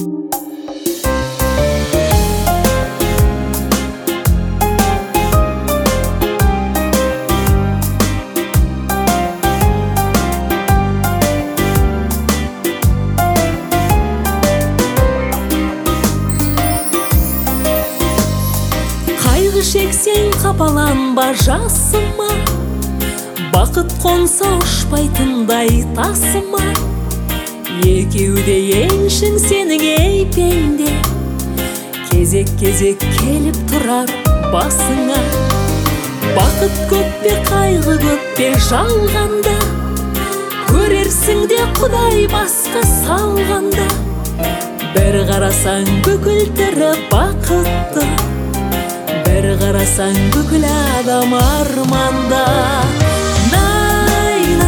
Шексең қапаланба жасыма, бақыт қонса ұшпайтындай тасыма. Екеуде еншің сенің ей пенде, кезек-кезек келіп тұрар басыңа. Бақыт көп пе, қайғы көп пе жалғанда, көрерсің де Құдай басқа салғанда. Бір қарасаң бүкіл тірі бақытты, бір қарасаң бүкіл адам арманда. Найна,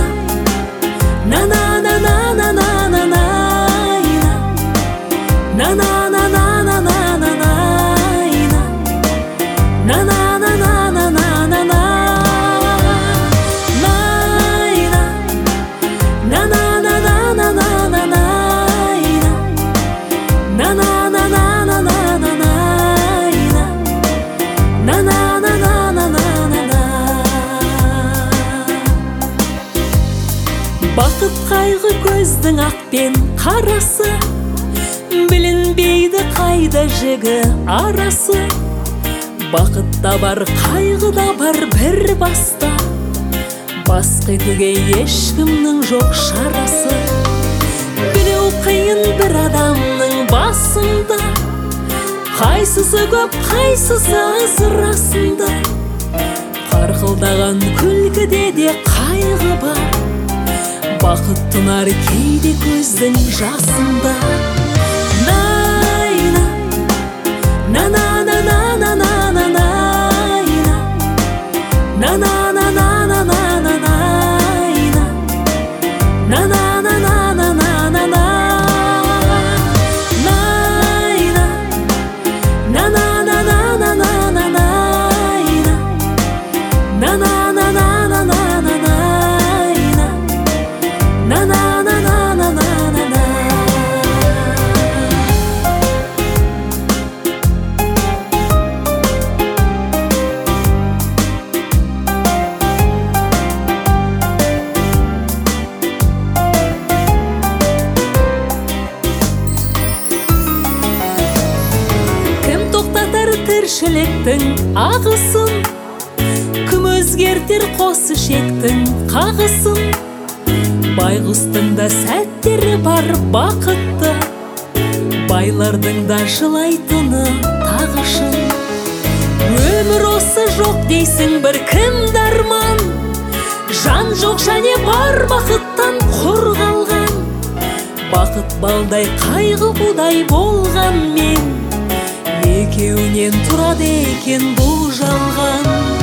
на-на-на-на-на-на-на-найна, на-на-на-на-на-на-на-найна, на-на-на-на-на-на-на-найна, на-на-на-на-на-на-найна, бақыт қайғы көздің ақ пен қарасы, білінбейді қайда жігі арасы. Бақытта бар, қайғыда бар бір баста, басқа етуге ешкімнің жоқ шарасы. Білеу қиын бір адамның басында, қайсысы көп, қайсысы аз расында. Қарқылдаған күлкіде де қайғы бар, бақыт тұнар кейде көздің жасында. Найна, на-на-на-на-на-на-на-найна, на-на-на-на-на-на-на-найна, на-на-на-на-на-на-на-найна, на-на-на-на-на-на-найна, на-на-на-на-на-на-на-найна. Тіршіліктің ағысын, кім өзгертер қос ішектің қағысын. Байғұстың да сәттері бар бақытты, байлардың да жылайтыны тағышын. Өмір осы жоқ дейсің бір кімді арман, жан жоқ және бар бақыттан қорғалған. Бақыт балдай, қайғы будай болған мен, екеуінен тұрады екен бұл жалған.